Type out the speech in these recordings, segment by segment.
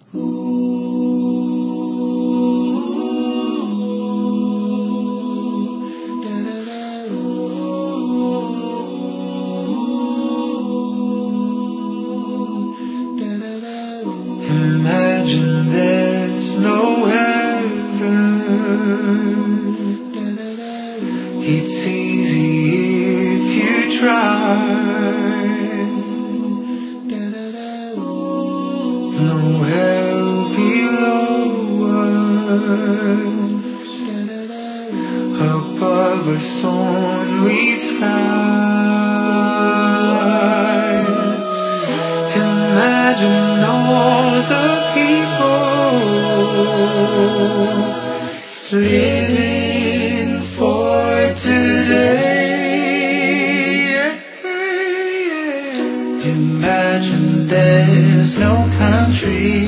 Imagine there's no heaven. It's easy if you try. No hell below us. Above us only sky. Imagine all the people living for today. Imagine there's no country.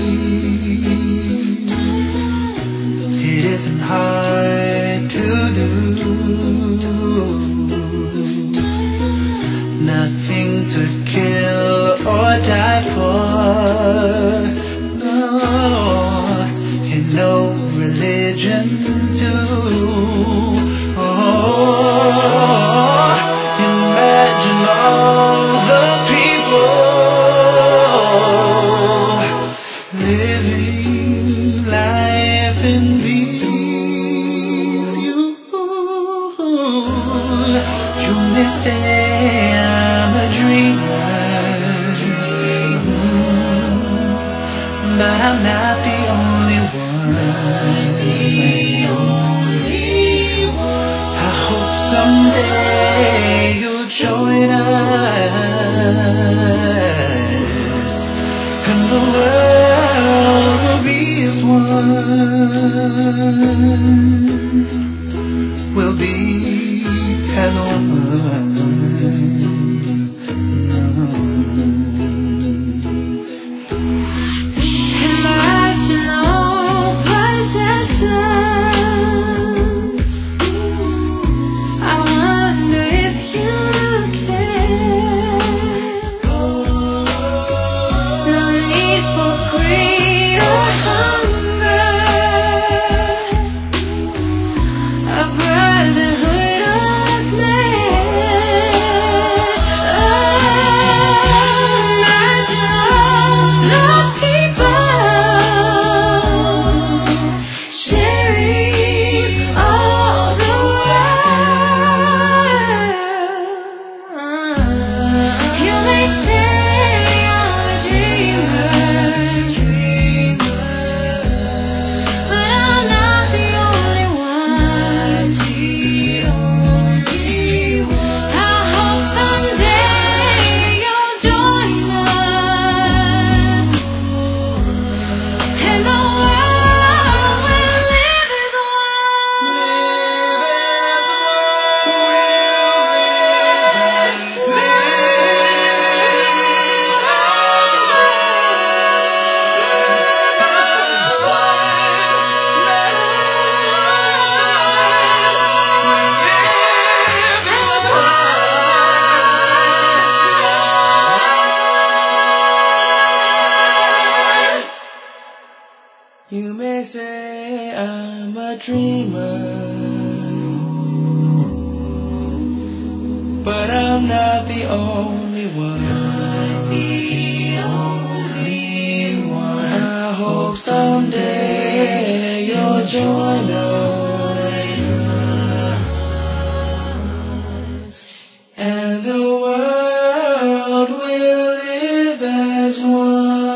It isn't hard to do. Nothing to kill or die for. And no religion too. Imagine all the people living life in peace. You may say I'm a dreamer, but I'm not the only one. I hope someday you'll join us, and the world will be as one. We'll be as one. You may say I'm a dreamer, but I'm not the only one. I hope someday you'll join us, and the world will live as one.